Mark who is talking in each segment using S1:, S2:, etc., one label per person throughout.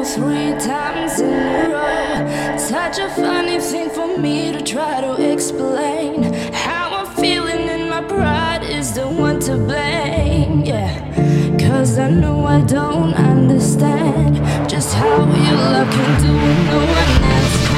S1: 3 times in a row. Such a funny thing for me to try to explain. How I'm feeling and my pride is the one to blame. Yeah, 'cause I know I don't understand just how your love can do what no one else can.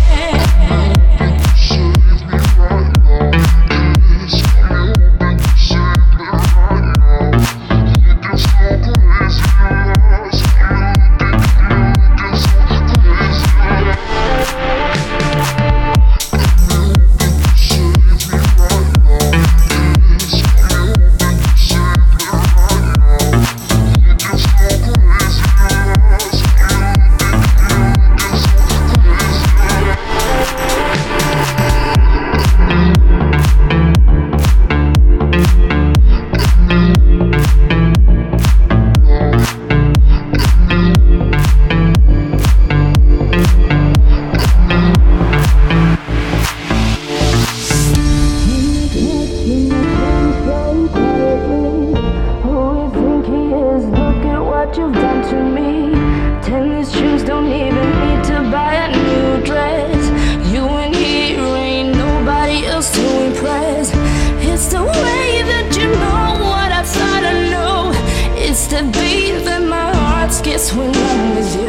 S1: You've done to me. Tennis shoes don't even need to buy a new dress. You and here ain't nobody else to impress. It's the way that you know what I thought I know. It's the beat that my heart skips when I'm with you.